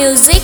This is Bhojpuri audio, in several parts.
म्यूजिक।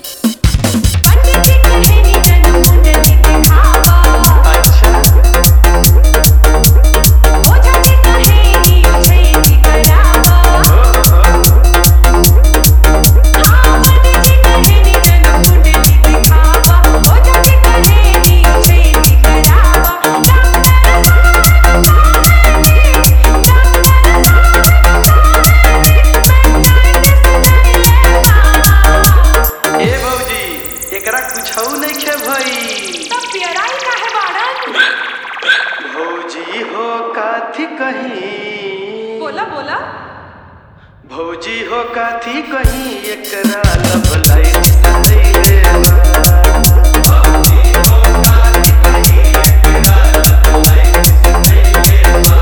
भौजी हो काथी कहीं, बोला बोला भौजी हो काथी कहीं एकरा लब लाइट सधैले बा। भौजी हो काथी कहीं एकरा लब लाइट सधैले बा।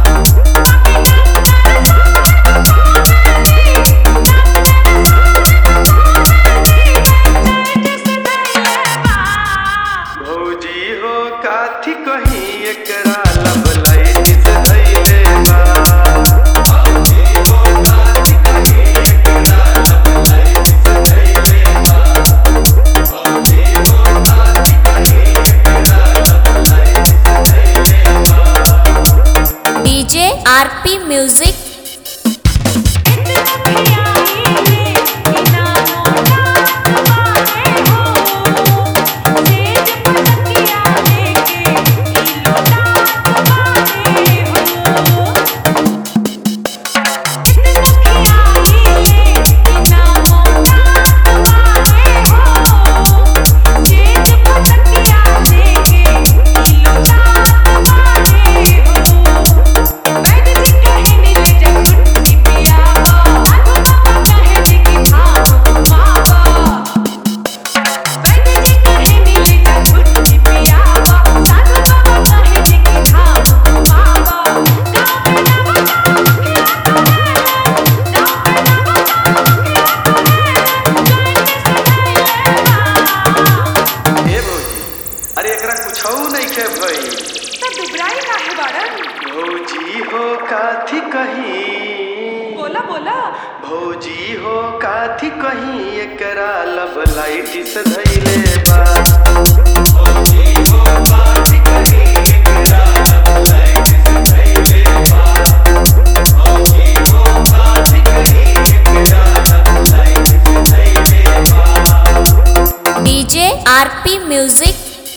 भौजी हो काथी कहीं एकरा लब लाइट सधैले बा। भौजी हो काथी कहीं एकरा लब लाइट सधैले बा। भौजी हो काथी कहीं एकरा लब लाइट सधैले बा। DJ RP music. भौजी हो काथी कहीं, बोला बोला भौजी हो काथी कहीं एकरा लब लाइट सधैले बा। भौजी हो काथी कहीं एकरा लब लाइट सधैले बा। भौजी हो काथी कहीं एकरा लब लाइट सधैले बा। DJ RP music.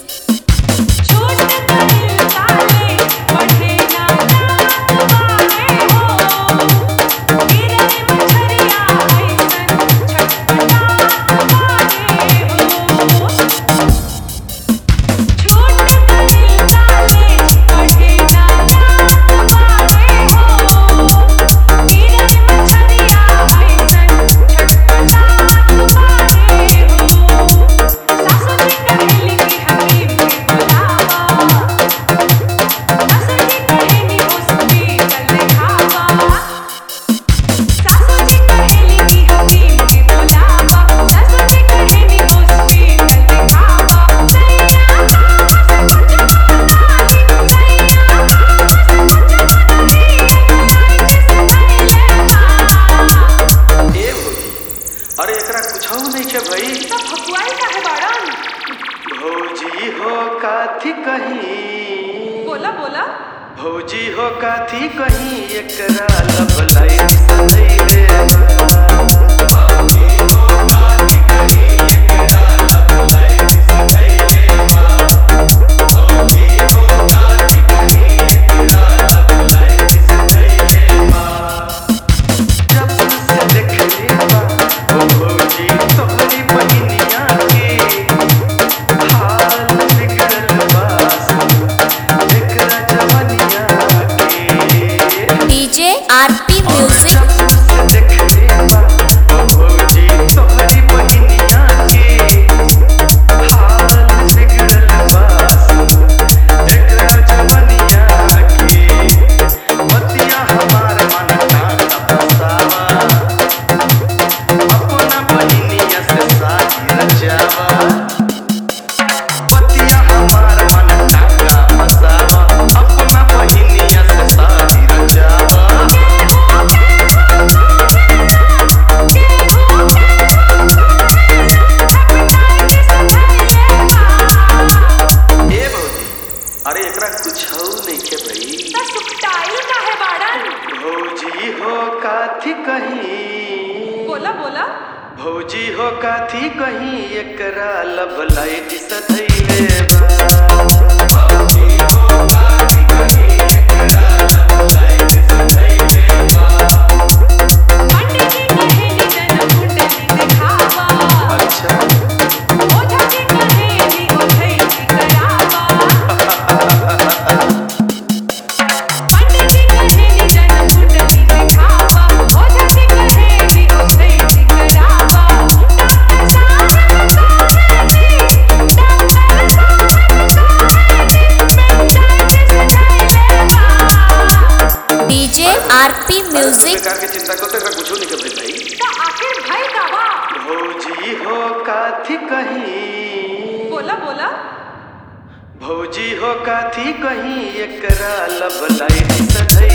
अरे एकरा कुछौ नहीं के भाई, तो भकुआई काहे बाड़न? भौजी हो काथी कहीं, बोला बोला भौजी हो काथी कहीं एकरा लब लाइट सधैले बा। भौजी हो काथी कहीं एकरा लब लाइट सधैले बा। भौजी हो काथी कहीं एकरा लब लाइट सधैले बा। जब से देखले बा भौजी तोहरी बहिनिया के हाल बिगड़ल बा एकरा जवनिया के। DJ RP music. काथी कहीं बोला बोला भौजी हो काथी कहीं एकरा लब लाइट सधैले बा भौजी हो काथी कहीं एकरा लब लाइट सधैले बा पंडित जी कहेली जन्म कुंडली दिखावा अच्छा ओझा जी कहेली ओझैली करावा पंडित जी कहेली जन्म कुंडली दिखावा ओझा जी कहेली ओझैली करावा डॉक्टर साहब कहेली डीजे आरपी म्यूजिक बेकार के चिंता को तेरा कुछ नहीं कर भाई तो आखिर भाई कावा भौजी हो काथी कहीं बोला बोला भौजी हो काथी कहीं एकरा लब लाइट सधैले